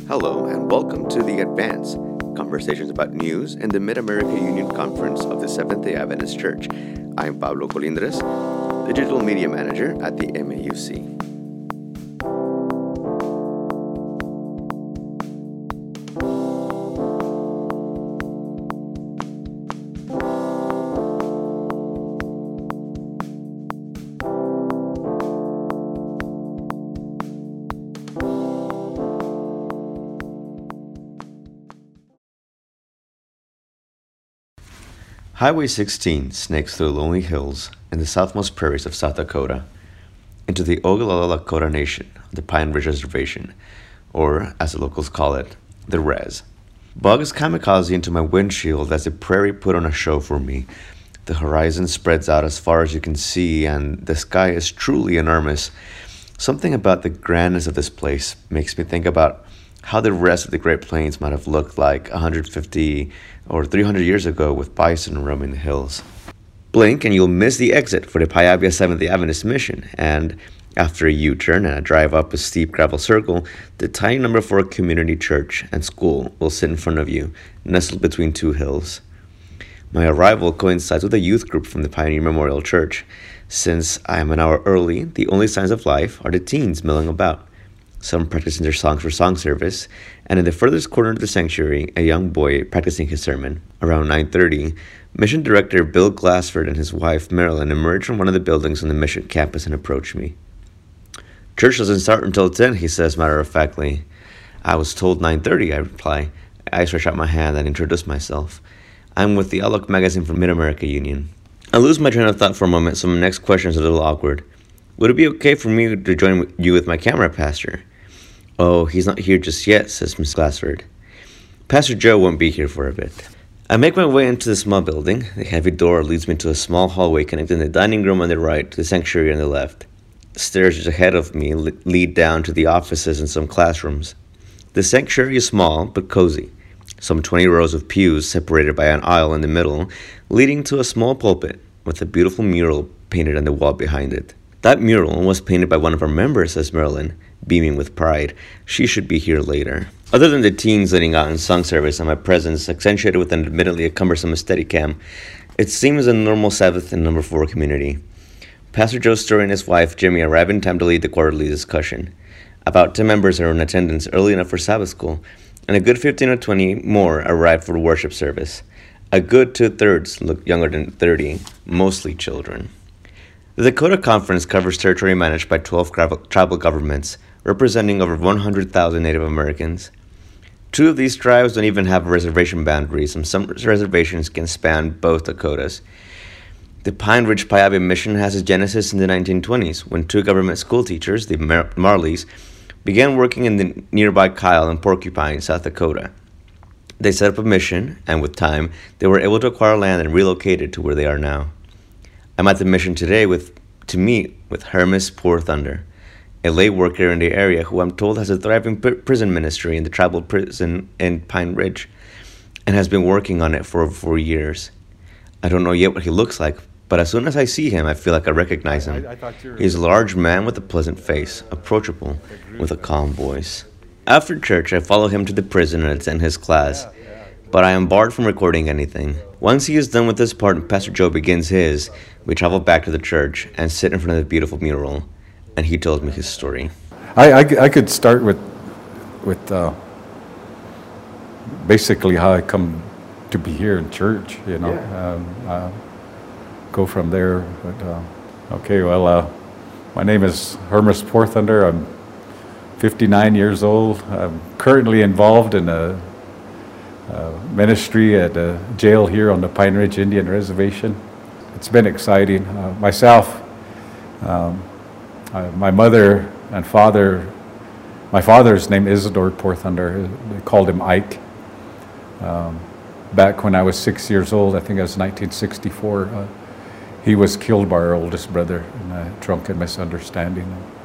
Hello and welcome to The Advance, conversations about news in the Mid-America Union Conference of the Seventh-day Adventist Church. I'm Pablo Colindres, Digital Media Manager at the MAUC. Highway 16 snakes through lonely hills in the southmost prairies of South Dakota into the Oglala Lakota Nation, the Pine Ridge Reservation, or, as the locals call it, the Res. Bugs kamikaze into my windshield as the prairie put on a show for me. The horizon spreads out as far as you can see, and the sky is truly enormous. Something about the grandness of this place makes me think about how the rest of the Great Plains might have looked like 150 or 300 years ago with bison roaming the hills. Blink and you'll miss the exit for the Payabia Seventh-day Adventist Mission, and after a U-turn and a drive up a steep gravel circle, the tiny number 4 community church and school will sit in front of you, nestled between two hills. My arrival coincides with a youth group from the Pioneer Memorial Church. Since I am an hour early, the only signs of life are the teens milling about, some practicing their songs for song service, and in the furthest corner of the sanctuary, a young boy practicing his sermon. Around 9:30, Mission Director Bill Glassford and his wife Marilyn emerged from one of the buildings on the mission campus and approached me. "Church doesn't start until 10, he says matter-of-factly. "I was told 9:30, I reply. I stretch out my hand and introduce myself. "I'm with the Outlook magazine from Mid-America Union." I lose my train of thought for a moment, so my next question is a little awkward. "Would it be okay for me to join you with my camera, Pastor?" "Oh, he's not here just yet," says Miss Glassford. "Pastor Joe won't be here for a bit." I make my way into the small building. The heavy door leads me to a small hallway connecting the dining room on the right to the sanctuary on the left. The stairs just ahead of me lead down to the offices and some classrooms. The sanctuary is small but cozy. Some 20 rows of pews separated by an aisle in the middle, leading to a small pulpit with a beautiful mural painted on the wall behind it. "That mural was painted by one of our members," says Marilyn, beaming with pride. "She should be here later." Other than the teens leading out in song service and my presence accentuated with an admittedly a cumbersome Steadicam, it seems a normal Sabbath in number 4 community. Pastor Joe Story and his wife Jimmy arrive in time to lead the quarterly discussion. About 10 members are in attendance early enough for Sabbath school, and a good 15 or 20 more arrive for the worship service. A good 2/3 look younger than 30, mostly children. The Dakota Conference covers territory managed by 12 tribal governments, representing over 100,000 Native Americans. 2 of these tribes don't even have reservation boundaries, and some reservations can span both Dakotas. The Pine Ridge Payabia Mission has its genesis in the 1920s, when 2 government school teachers, the Marleys, began working in the nearby Kyle and Porcupine, South Dakota. They set up a mission, and with time, they were able to acquire land and relocate it to where they are now. I'm at the mission today to meet with Hermes Poor Thunder, a lay worker in the area who I'm told has a thriving prison ministry in the tribal prison in Pine Ridge and has been working on it for over 4 years. I don't know yet what he looks like, but as soon as I see him, I feel like I recognize him. He's a large man with a pleasant face, approachable, with a calm voice. After church, I follow him to the prison and attend his class, but I am barred from recording anything. Once he is done with this part and Pastor Joe begins his, we travel back to the church and sit in front of the beautiful mural, and he tells me his story. I could start with basically how I come to be here in church, you know. Go from there. But, my name is Hermes Poor Thunder. I'm 59 years old. I'm currently involved in a ministry at a jail here on the Pine Ridge Indian Reservation. It's been exciting. Myself, my mother and father, my father's name is Isidore Poor Thunder. They called him Ike. Back when I was 6 years old, I think it was 1964, he was killed by our oldest brother in a drunken misunderstanding.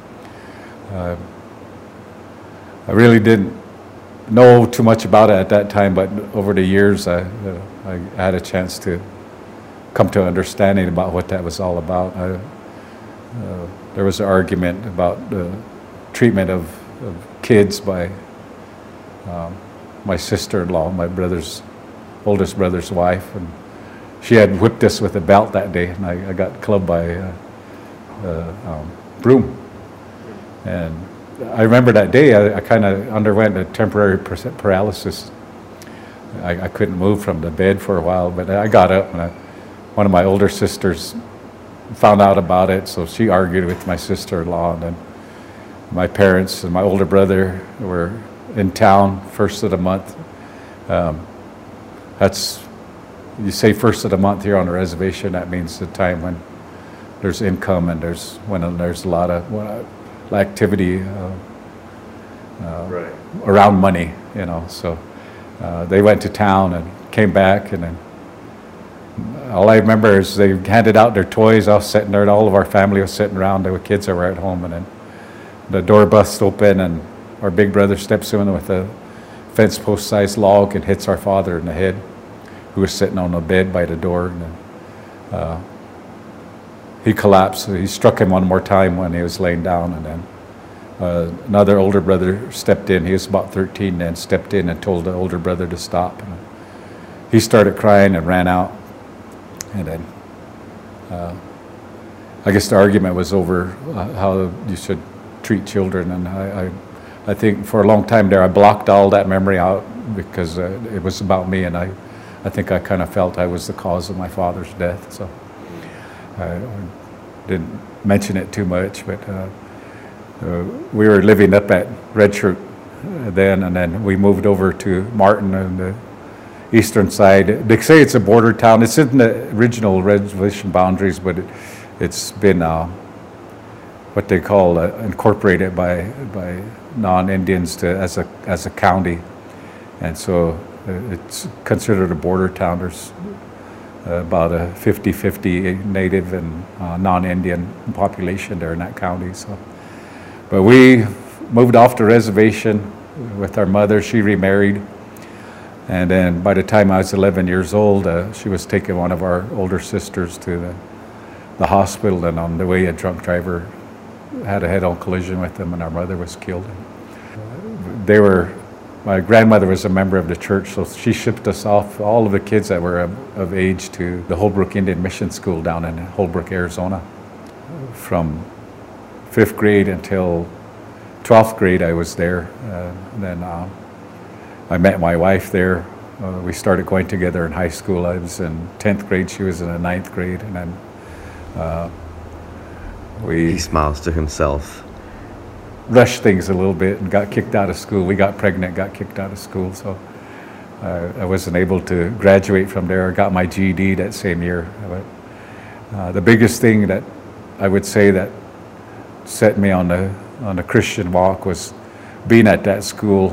I really didn't know too much about it at that time, but over the years, I had a chance to come to understanding about what that was all about. There was an argument about the treatment of kids by my sister-in-law, my oldest brother's wife, and she had whipped us with a belt that day, and I got clubbed by a broom. And I remember that day I kind of underwent a temporary paralysis. I couldn't move from the bed for a while, but I got up, and one of my older sisters found out about it, so she argued with my sister-in-law, and then my parents and my older brother were in town first of the month. You say first of the month here on the reservation, that means the time when there's income and when there's a lot of activity Right. around money, so they went to town and came back, and then all I remember is they handed out their toys. I was sitting there, and all of our family was sitting around. There were kids that were at home, and then the door busts open, and our big brother steps in with a fence post-sized log and hits our father in the head, who was sitting on the bed by the door. And then, he collapsed. He struck him one more time when he was laying down, and then another older brother stepped in. He was about 13 then, stepped in and told the older brother to stop. And he started crying and ran out. And then I guess the argument was over how you should treat children. And I think for a long time there I blocked all that memory out because it was about me, and I think I kind of felt I was the cause of my father's death. So I didn't mention it too much, but we were living up at Red Shirt then, and then we moved over to Martin on the eastern side. They say it's a border town. It's in the original reservation boundaries, but it's been what they call incorporated by non-Indians as a county, and so it's considered a border town. There's about a 50-50 native and non-Indian population there in that county. So, but we moved off the reservation with our mother. She remarried, and then by the time I was 11 years old, she was taking one of our older sisters to the hospital, and on the way a drunk driver had a head-on collision with them, and our mother was killed. My grandmother was a member of the church, so she shipped us off, all of the kids that were of age, to the Holbrook Indian Mission School down in Holbrook, Arizona. From 5th grade until 12th grade I was there. Then I met my wife there. We started going together in high school. I was in 10th grade, she was in the 9th grade, and then He smiles to himself. Rushed things a little bit and got kicked out of school. We got pregnant, got kicked out of school, so I wasn't able to graduate from there. I got my GED that same year. But the biggest thing that I would say that set me on the Christian walk was being at that school.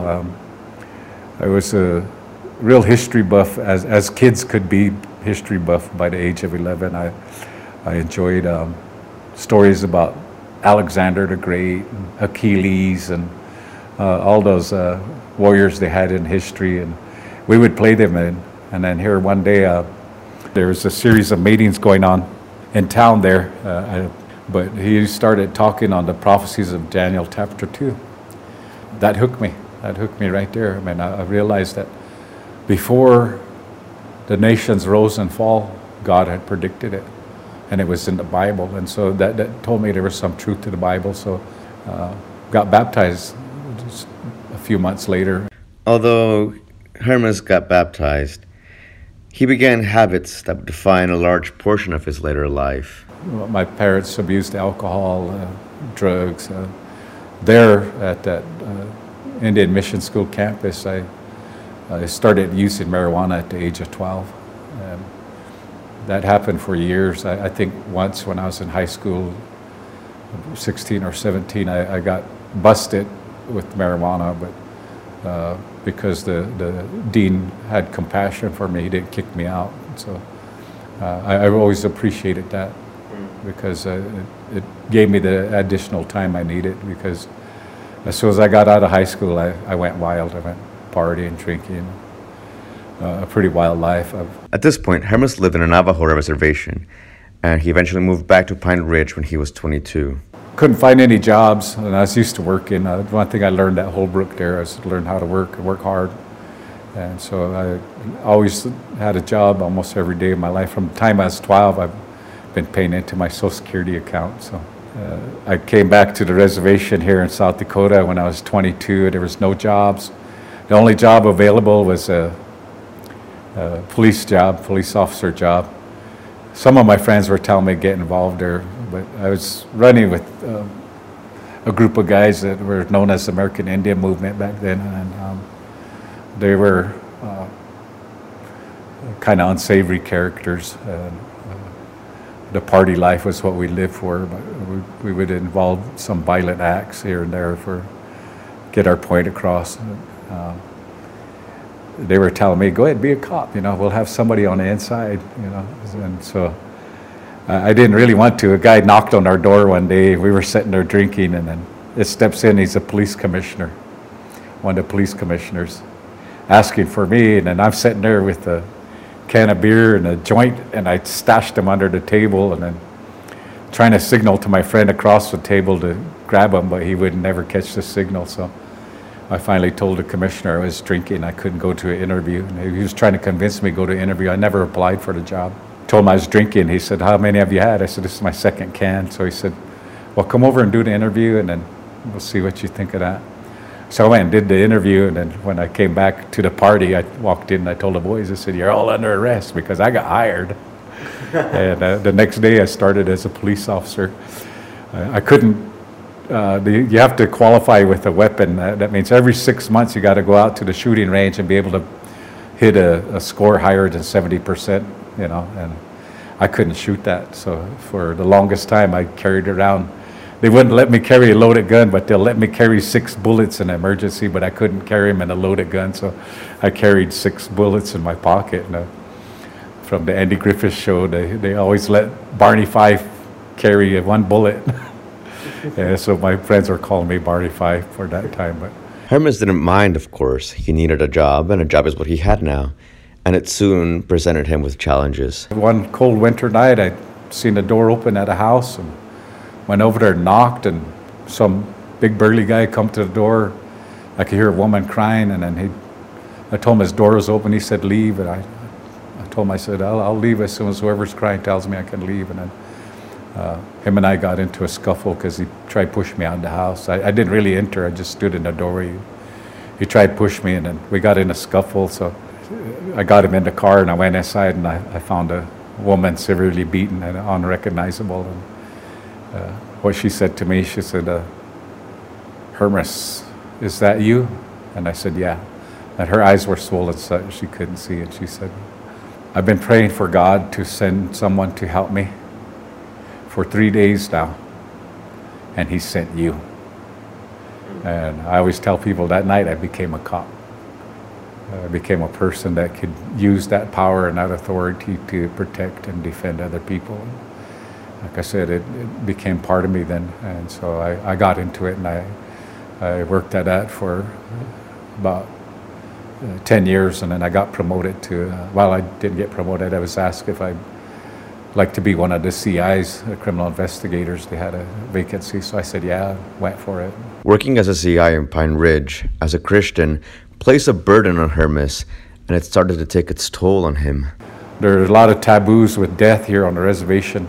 I was a real history buff, as kids could be history buff by the age of 11. I enjoyed stories about Alexander the Great, Achilles, and all those warriors they had in history, and we would play them. And then here one day there was a series of meetings going on in town there, but he started talking on the prophecies of Daniel chapter 2. That hooked me right there. I mean, I realized that before the nations rose and fall, God had predicted it, and it was in the Bible. And so that told me there was some truth to the Bible. So got baptized just a few months later. Although Hermas got baptized, he began habits that would define a large portion of his later life. My parents abused alcohol, drugs. There at that Indian Mission School campus, I started using marijuana at the age of 12. That happened for years. I think once when I was in high school, 16 or 17, I got busted with marijuana, but because the dean had compassion for me, he didn't kick me out. So I always appreciated that, because it gave me the additional time I needed, because as soon as I got out of high school, I went wild. I went partying, drinking, a pretty wild life. At this point, Hermas lived in a Navajo reservation, and he eventually moved back to Pine Ridge when he was 22. couldn't find any jobs, and I was used to working. One thing I learned at Holbrook there was to learn how to work hard. And so I always had a job almost every day of my life. From the time I was 12, I've been paying into my Social Security account. So I came back to the reservation here in South Dakota when I was 22. There was no jobs. The only job available was a police officer job. Some of my friends were telling me to get involved there, but I was running with a group of guys that were known as the American Indian Movement back then, and they were kind of unsavory characters. The party life was what we lived for, but we would involve some violent acts here and there for get our point across. They were telling me, go ahead, be a cop, we'll have somebody on the inside, and so I didn't really want to. A guy knocked on our door one day. We were sitting there drinking, and then it steps in. He's a police commissioner, one of the police commissioners, asking for me. And then I'm sitting there with a can of beer and a joint, and I stashed him under the table, and then trying to signal to my friend across the table to grab him, but he would never catch the signal. So I finally told the commissioner I was drinking. I couldn't go to an interview. And he was trying to convince me to go to an interview. I never applied for the job. Told him I was drinking. He said, how many have you had? I said, this is my second can. So he said, well, come over and do the interview, and then we'll see what you think of that. So I went and did the interview, and then when I came back to the party, I walked in and I told the boys, I said, you're all under arrest, because I got hired. And the next day I started as a police officer. I couldn't, you have to qualify with a weapon. That means every 6 months you got to go out to the shooting range and be able to hit a score higher than 70%, and I couldn't shoot that. So for the longest time I carried around. They wouldn't let me carry a loaded gun, but they'll let me carry 6 bullets in an emergency, but I couldn't carry them in a loaded gun, so I carried 6 bullets in my pocket. And, from the Andy Griffith show, they always let Barney Fife carry 1 bullet. And so my friends were calling me Barney Fife for that time. But Hermes didn't mind, of course. He needed a job, and a job is what he had now. And it soon presented him with challenges. One cold winter night, I'd seen the door open at a house and went over there and knocked, and some big burly guy come to the door. I could hear a woman crying, and then I told him his door was open. He said, leave. And I told him, I said, I'll leave as soon as whoever's crying tells me I can leave. And then him and I got into a scuffle because he tried to push me out of the house. I didn't really enter. I just stood in the doorway. He tried to push me, and then we got in a scuffle. So I got him in the car, and I went inside, and I found a woman severely beaten and unrecognizable. And, what she said to me, she said, Hermes, is that you? And I said, yeah. And her eyes were swollen so she couldn't see. And she said, I've been praying for God to send someone to help me for 3 days now, and he sent you. And I always tell people that night I became a cop. I became a person that could use that power and that authority to protect and defend other people. Like I said, it became part of me then, and so I got into it, and I worked at that for about 10 years, and then I got promoted to, well, I didn't get promoted. I was asked if I'd like to be one of the CIs, the criminal investigators. They had a vacancy, so I said, yeah, went for it. Working as a CI in Pine Ridge, as a Christian, placed a burden on Hermes, and it started to take its toll on him. There are a lot of taboos with death here on the reservation,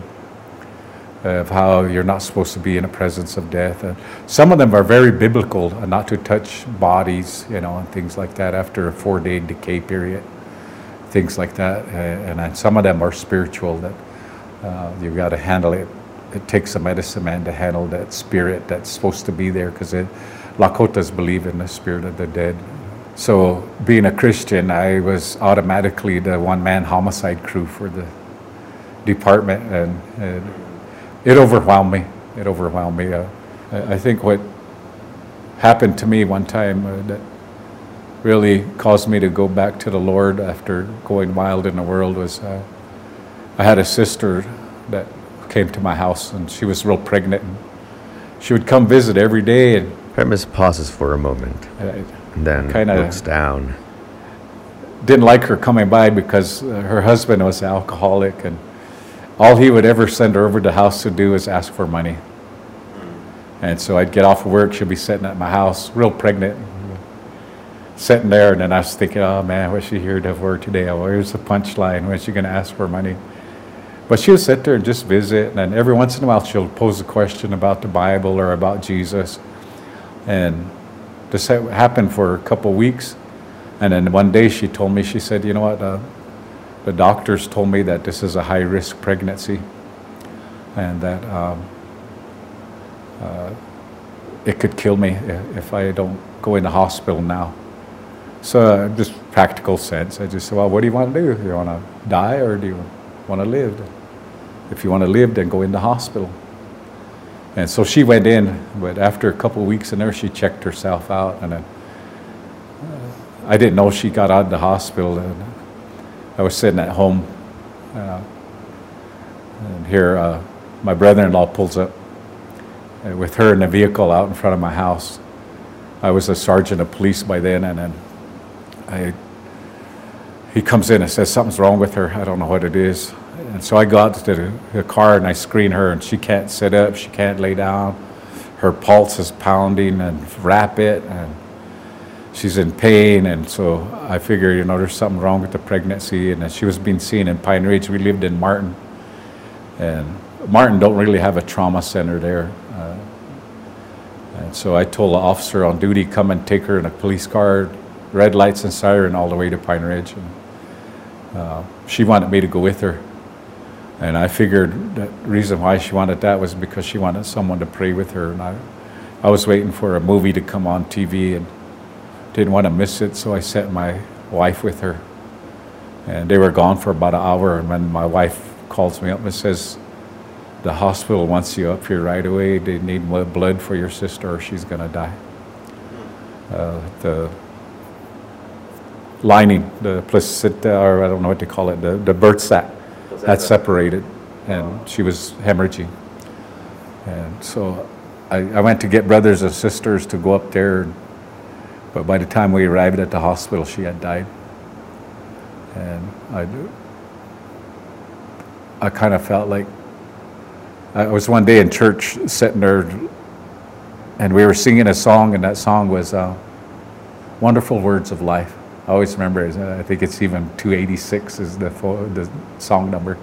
of how you're not supposed to be in the presence of death. Some of them are very biblical, not to touch bodies, and things like that after a 4-day decay period, things like that. And some of them are spiritual, that you've got to handle it. It takes a medicine man to handle that spirit that's supposed to be there, because Lakotas believe in the spirit of the dead. So being a Christian, I was automatically the one-man homicide crew for the department, and it overwhelmed me. It overwhelmed me. I think what happened to me one time that really caused me to go back to the Lord after going wild in the world was I had a sister that came to my house, and she was real pregnant. And she would come visit every day. And Hermes pauses for a moment, and then looks down. Didn't like her coming by because her husband was an alcoholic, and all he would ever send her over to the house to do is ask for money. And so I'd get off of work, she'll be sitting at my house, real pregnant, sitting there, and then I was thinking, oh man, what's she here for today? Oh, here's the punchline, when's she going to ask for money? But she'll sit there and just visit, and then every once in a while she'll pose a question about the Bible or about Jesus. And this happened for a couple weeks, and then one day she told me, she said, you know what, the doctors told me that this is a high-risk pregnancy, and that it could kill me if I don't go in the hospital now. So just practical sense, I just said, well, what do you want to do? Do you want to die or do you want to live? If you want to live, then go in the hospital. And so she went in, but after a couple of weeks in there, she checked herself out. And then, I didn't know she got out of the hospital. And I was sitting at home. And here, my brother-in-law pulls up with her in the vehicle out in front of my house. I was a sergeant of police by then, and then he comes in and says, something's wrong with her. I don't know what it is. And so I go out to the car and I screen her, and she can't sit up, she can't lay down. Her pulse is pounding and rapid, and she's in pain. And so I figure, you know, there's something wrong with the pregnancy. And she was being seen in Pine Ridge. We lived in Martin. And Martin don't really have a trauma center there. And so I told the officer on duty, come and take her in a police car, red lights and siren all the way to Pine Ridge. And she wanted me to go with her. And I figured the reason why she wanted that was because she wanted someone to pray with her. And I was waiting for a movie to come on TV and didn't want to miss it, so I sent my wife with her. And they were gone for about an hour, and when my wife calls me up and says, the hospital wants you up here right away. They need blood for your sister or she's going to die. The lining, the placenta, or I don't know what they call it, the birth sac had separated, and she was hemorrhaging. And so I went to get brothers and sisters to go up there, but by the time we arrived at the hospital, she had died. And I kind of felt like, I was one day in church sitting there, and we were singing a song, and that song was Wonderful Words of Life. I always remember it. I think it's even 286 is the song number.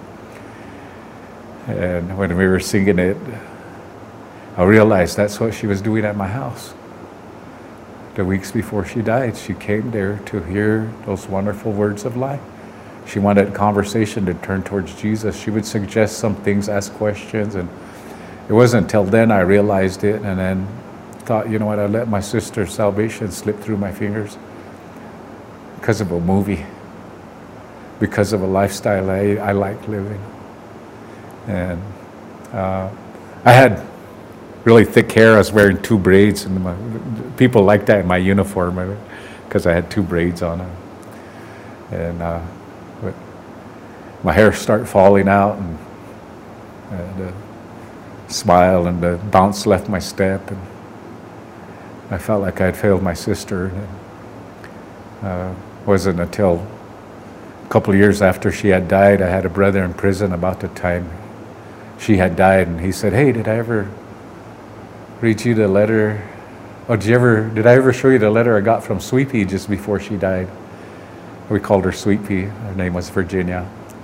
And when we were singing it, I realized that's what she was doing at my house. The weeks before she died, she came there to hear those wonderful words of life. She wanted conversation to turn towards Jesus. She would suggest some things, ask questions, and it wasn't until then I realized it, and then thought, you know what, I let my sister's salvation slip through my fingers because of a movie, because of a lifestyle I like living. And I had really thick hair. I was wearing 2 braids, and people liked that in my uniform because I had 2 braids on it. And my hair started falling out, and the smile and the bounce left my step, and I felt like I'd failed my sister. And wasn't until a couple of years after she had died, I had a brother in prison about the time she had died, and he said, hey, did I ever read you the letter? Oh, did I ever show you the letter I got from Sweet Pea just before she died? We called her Sweet Pea. Her name was Virginia.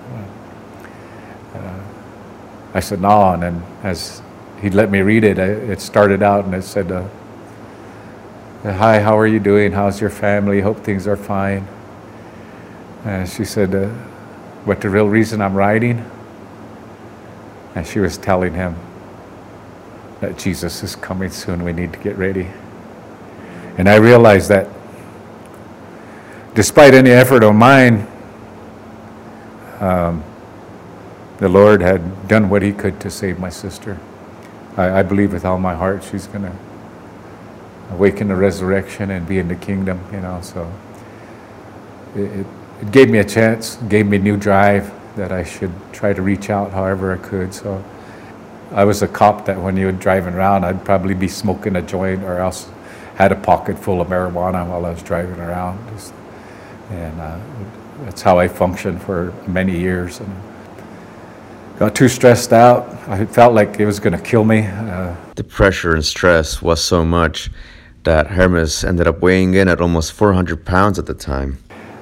I said, no, and then as he'd let me read it, it started out and it said, hi, how are you doing? How's your family? Hope things are fine. And she said, but the real reason I'm writing? And she was telling him that Jesus is coming soon. We need to get ready. And I realized that despite any effort of mine, the Lord had done what he could to save my sister. I believe with all my heart she's going to awaken the resurrection and be in the kingdom, you know. So it gave me a chance, gave me new drive that I should try to reach out however I could. So I was a cop that when you were driving around, I'd probably be smoking a joint or else had a pocket full of marijuana while I was driving around. And that's how I functioned for many years. And got too stressed out. I felt like it was going to kill me. The pressure and stress was so much that Hermes ended up weighing in at almost 400 pounds at the time.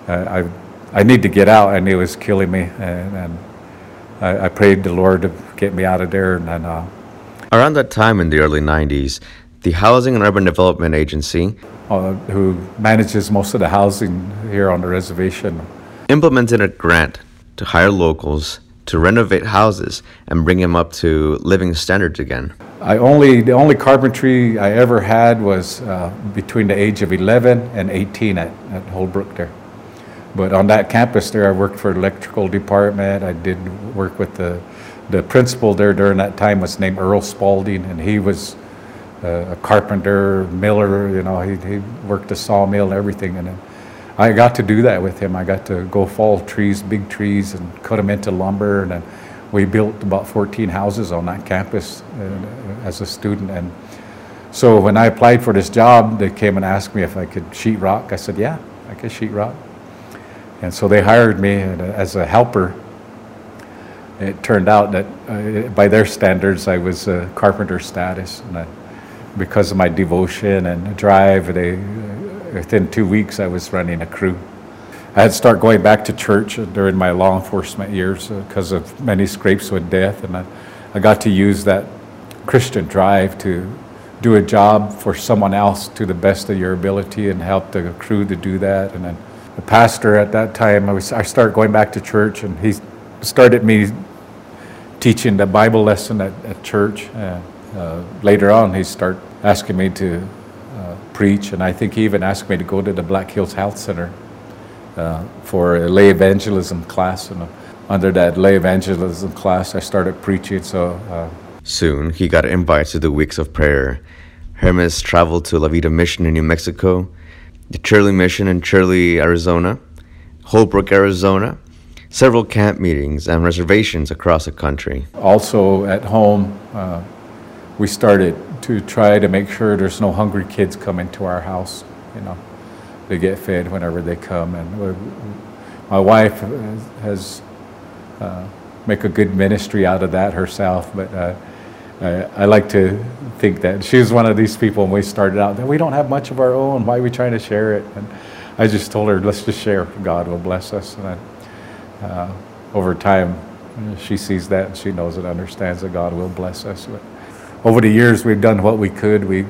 I need to get out. I knew it was killing me, and I prayed the Lord to get me out of there. And around that time in the early 90s, the Housing and Urban Development Agency, who manages most of the housing here on the reservation, implemented a grant to hire locals to renovate houses and bring them up to living standards again. The only carpentry I ever had was between the age of 11 and 18 at Holbrook there. But on that campus there, I worked for the electrical department. I did work with the principal there during that time was named Earl Spalding, and he was a carpenter, miller, you know, he worked a sawmill and everything. And I got to do that with him. I got to go fall trees, big trees, and cut them into lumber. And then we built about 14 houses on that campus as a student. And so when I applied for this job, they came and asked me if I could sheet rock. I said, yeah, I could sheet rock. And so they hired me as a helper. It turned out that by their standards, I was a carpenter status. And because of my devotion and drive, within 2 weeks, I was running a crew. I had to start going back to church during my law enforcement years because of many scrapes with death. And I got to use that Christian drive to do a job for someone else to the best of your ability and help the crew to do that. And then the pastor at that time, I started going back to church, and he started me teaching the Bible lesson at church. Later on, he started asking me to preach, and I think he even asked me to go to the Black Hills Health Center for a lay evangelism class. And under that lay evangelism class, I started preaching. Soon, he got invites to the Weeks of Prayer. Hermes traveled to La Vida Mission in New Mexico, the Shirley Mission in Shirley, Arizona, Holbrook, Arizona, several camp meetings and reservations across the country. Also at home, we started to try to make sure there's no hungry kids coming to our house. You know, they get fed whenever they come. And my wife has make a good ministry out of that herself, but I like to think that she was one of these people when we started out that we don't have much of our own. Why are we trying to share it? And I just told her, let's just share. God will bless us. And over time, she sees that and she knows and understands that God will bless us. But over the years, we've done what we could. We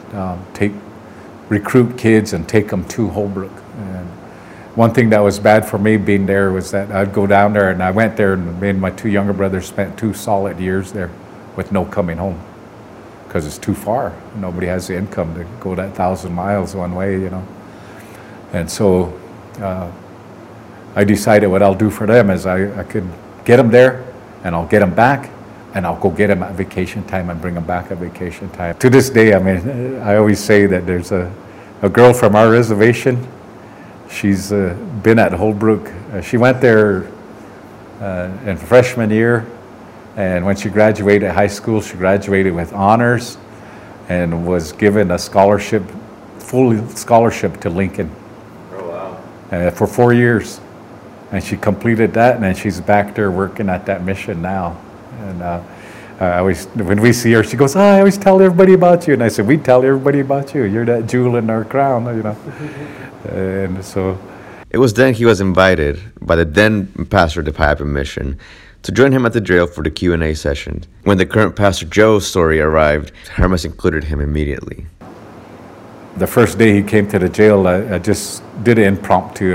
recruit kids and take them to Holbrook. And one thing that was bad for me being there was that I'd go down there, and I went there, and me and my two younger brothers spent 2 solid years there with no coming home because it's too far. Nobody has the income to go that 1,000 miles one way, you know. And so I decided what I'll do for them is I could get them there, and I'll get them back, and I'll go get them at vacation time and bring them back at vacation time. To this day, I mean, I always say that there's a girl from our reservation. She's been at Holbrook. She went there in freshman year, and when she graduated high school, she graduated with honors and was given a scholarship, full scholarship to Lincoln. Oh, wow. For 4 years. And she completed that, and then she's back there working at that mission now. And I always, when we see her, she goes, I always tell everybody about you. And I said, we tell everybody about you. You're that jewel in our crown, you know. And so it was then he was invited by the then pastor of the Piapa Mission to join him at the jail for the Q&A session. When the current Pastor Joe's story arrived, Hermes included him immediately. The first day he came to the jail, I just did an impromptu.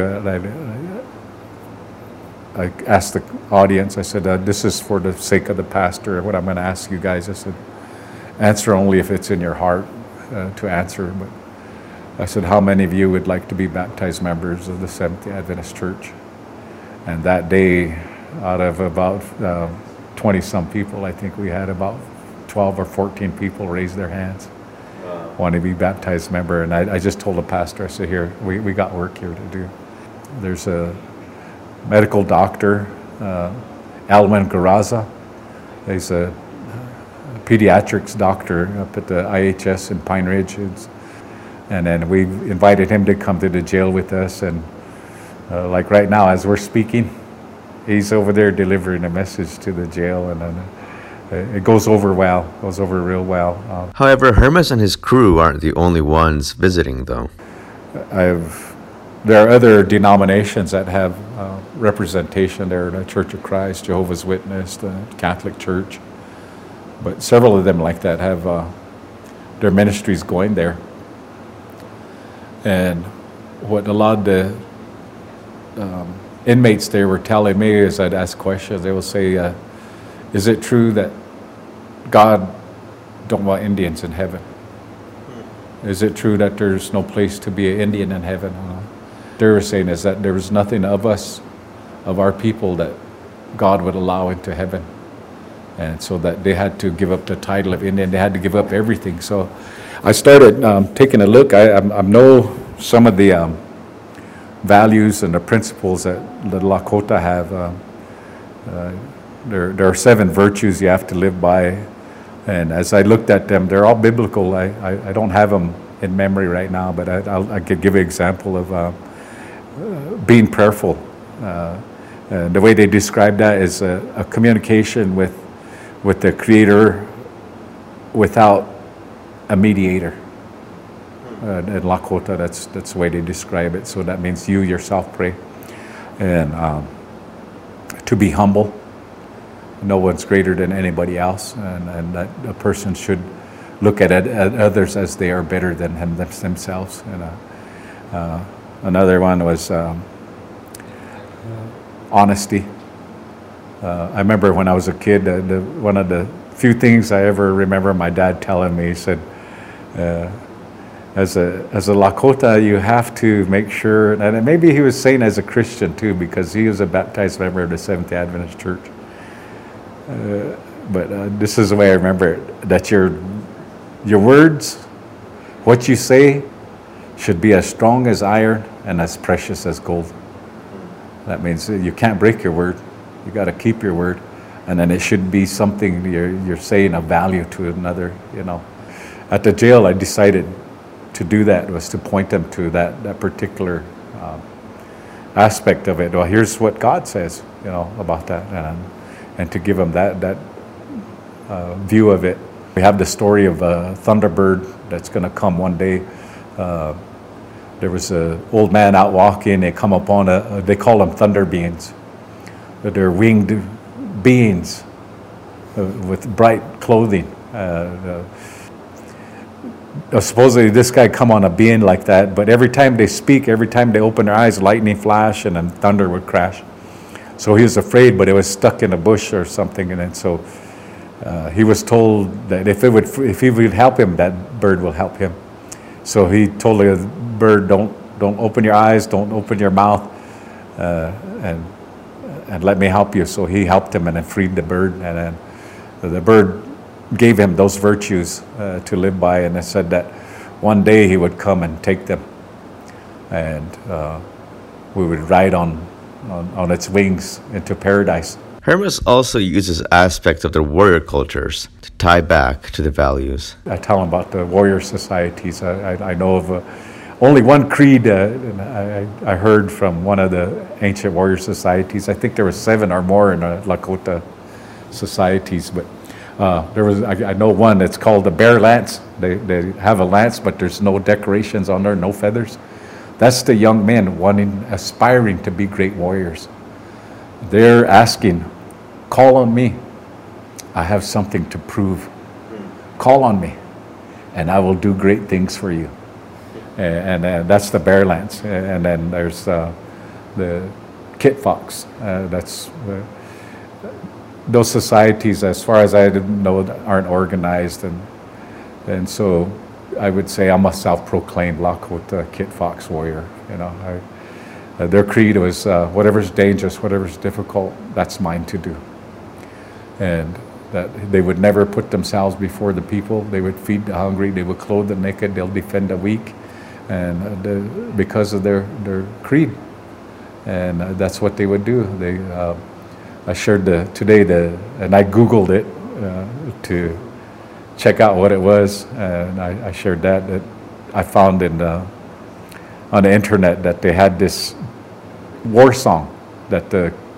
I asked the audience, I said, this is for the sake of the pastor, what I'm going to ask you guys. I said, answer only if it's in your heart to answer. But I said, how many of you would like to be baptized members of the Seventh-day Adventist Church? And that day, out of about 20-some people, I think we had about 12 or 14 people raise their hands, want to be baptized member. And I just told the pastor, I said, here, we got work here to do. There's a medical doctor, Alman Garraza. He's a pediatrics doctor up at the IHS in Pine Ridge. And then we invited him to come to the jail with us. And like right now, as we're speaking, he's over there delivering a message to the jail, and it goes over well, goes over real well. However, Hermas and his crew aren't the only ones visiting, though. There are other denominations that have representation there, the Church of Christ, Jehovah's Witness, the Catholic Church. But several of them like that have their ministries going there. And what a lot of the inmates there were telling me as I'd ask questions, they will say, is it true that God don't want Indians in heaven? Is it true that there's no place to be an Indian in heaven? They were saying is that there was nothing of us, of our people, that God would allow into heaven. And so that they had to give up the title of Indian, they had to give up everything. So I started taking a look. I know some of the values and the principles that the Lakota have. There are 7 virtues you have to live by. And as I looked at them, they're all biblical. I don't have them in memory right now, but I could give an example of being prayerful. The way they describe that is a communication with the Creator without a mediator. In Lakota, that's the way they describe it. So that means you yourself pray. And to be humble. No one's greater than anybody else, and that a person should look at others as they are better than themselves. And another one was honesty. I remember when I was a kid, one of the few things I ever remember my dad telling me, he said, as a Lakota, you have to make sure, and maybe he was saying as a Christian too, because he was a baptized member of the Seventh-day Adventist Church. But this is the way I remember it, that your words, what you say, should be as strong as iron and as precious as gold. That means you can't break your word. You got to keep your word, and then it should be something you're saying of value to another. You know, at the jail, I decided to do that, was to point them to that particular aspect of it. Well, here's what God says, you know, about that, and to give them that view of it. We have the story of a thunderbird that's going to come one day. There was an old man out walking. They come upon they call them thunder beings. They're winged beings with bright clothing. Supposedly this guy come on a being like that, but every time they speak, every time they open their eyes, lightning flash and then thunder would crash. So he was afraid, but it was stuck in a bush or something, and then so he was told that if he would help him, that bird will help him. So he told the bird, don't open your eyes, don't open your mouth, and let me help you. So he helped him and then freed the bird, and then the bird gave him those virtues to live by, and it said that one day he would come and take them, and we would ride on its wings into paradise. Hermas also uses aspects of the warrior cultures to tie back to the values. I tell him about the warrior societies. I know of only one creed I heard from one of the ancient warrior societies. I think there were 7 or more in the Lakota societies, but I know one that's called the Bear Lance. They have a lance, but there's no decorations on there, no feathers. That's the young men aspiring to be great warriors. They're asking, call on me. I have something to prove. Call on me, and I will do great things for you. And that's the Bear Lance. And then there's the Kit Fox. Those societies, as far as I know, aren't organized, and so I would say I'm a self-proclaimed Lakota Kit Fox warrior. You know, their creed was whatever's dangerous, whatever's difficult, that's mine to do. And that they would never put themselves before the people. They would feed the hungry, they would clothe the naked, they'll defend the weak, and because of their creed. And that's what they would do. I shared today and I Googled it to check out what it was, and I shared that I found on the internet that they had this war song that the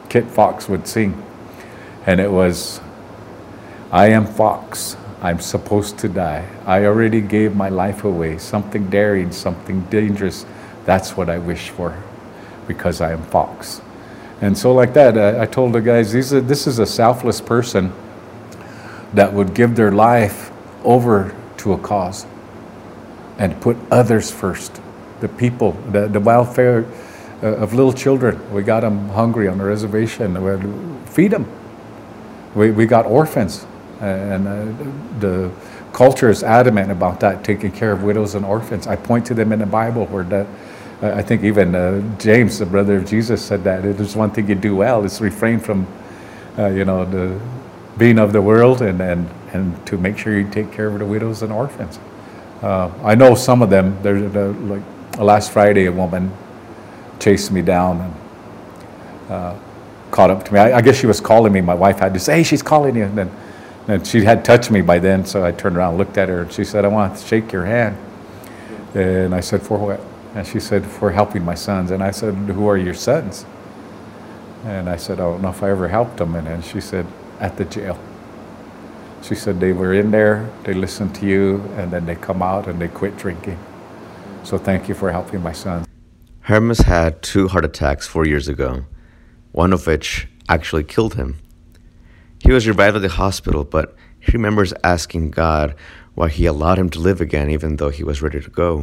Kit Fox would sing. And it was, I am Fox, I'm supposed to die. I already gave my life away. Something daring, something dangerous, that's what I wish for, because I am Fox. And so like that, I told the guys, this is a selfless person that would give their life over to a cause and put others first. The people, the welfare of little children. We got them hungry on the reservation. We feed them. We got orphans. And the culture is adamant about that, taking care of widows and orphans. I point to them in the Bible where that, I think even James, the brother of Jesus, said that there's one thing you do well, is refrain from, the being of the world and to make sure you take care of the widows and orphans. I know some of them. Like last Friday, a woman chased me down and caught up to me. I guess she was calling me. My wife had to say, "Hey, she's calling you." And she had touched me by then, so I turned around, looked at her, and she said, "I want to shake your hand." And I said, "For what?" And she said, "For helping my sons." And I said, "Who are your sons?" And I said, "I don't know if I ever helped them." And then she said, "At the jail." She said, "They were in there, they listened to you, and then they come out and they quit drinking. So thank you for helping my sons." Hermes had 2 heart attacks 4 years ago, one of which actually killed him. He was revived at the hospital, but he remembers asking God why he allowed him to live again even though he was ready to go.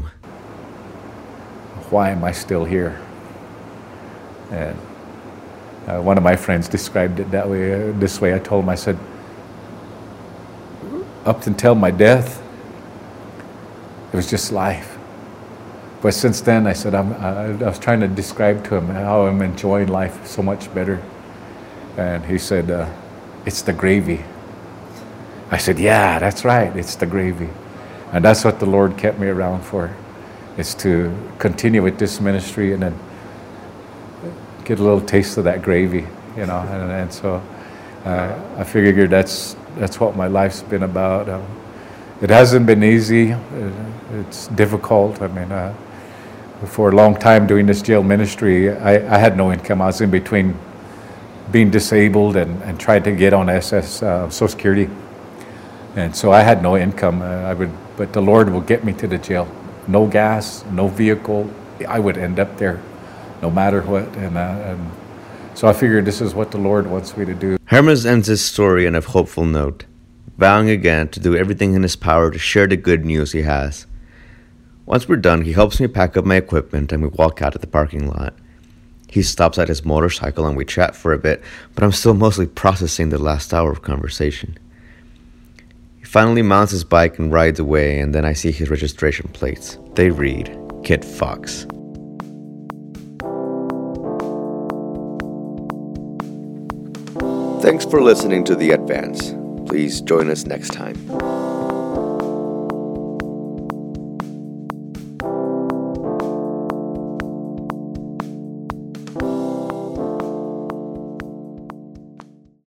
Why am I still here? And one of my friends described it this way. I told him, I said, up until my death, it was just life. But since then, I said, I was trying to describe to him how I'm enjoying life so much better. And he said, it's the gravy. I said, yeah, that's right, it's the gravy. And that's what the Lord kept me around for, is to continue with this ministry and then get a little taste of that gravy, and so I figured that's what my life's been about. It hasn't been easy. It's difficult. I mean, for a long time doing this jail ministry, I had no income. I was in between being disabled and trying to get on Social Security. And so I had no income. But the Lord will get me to the jail. No gas, no vehicle. I would end up there no matter what. And so I figured this is what the Lord wants me to do. Hermes ends his story on a hopeful note, vowing again to do everything in his power to share the good news he has. Once we're done, he helps me pack up my equipment and we walk out of the parking lot. He stops at his motorcycle and we chat for a bit, but I'm still mostly processing the last hour of conversation. He finally mounts his bike and rides away, and then I see his registration plates. They read, Kit Fox. Thanks for listening to The Advance. Please join us next time.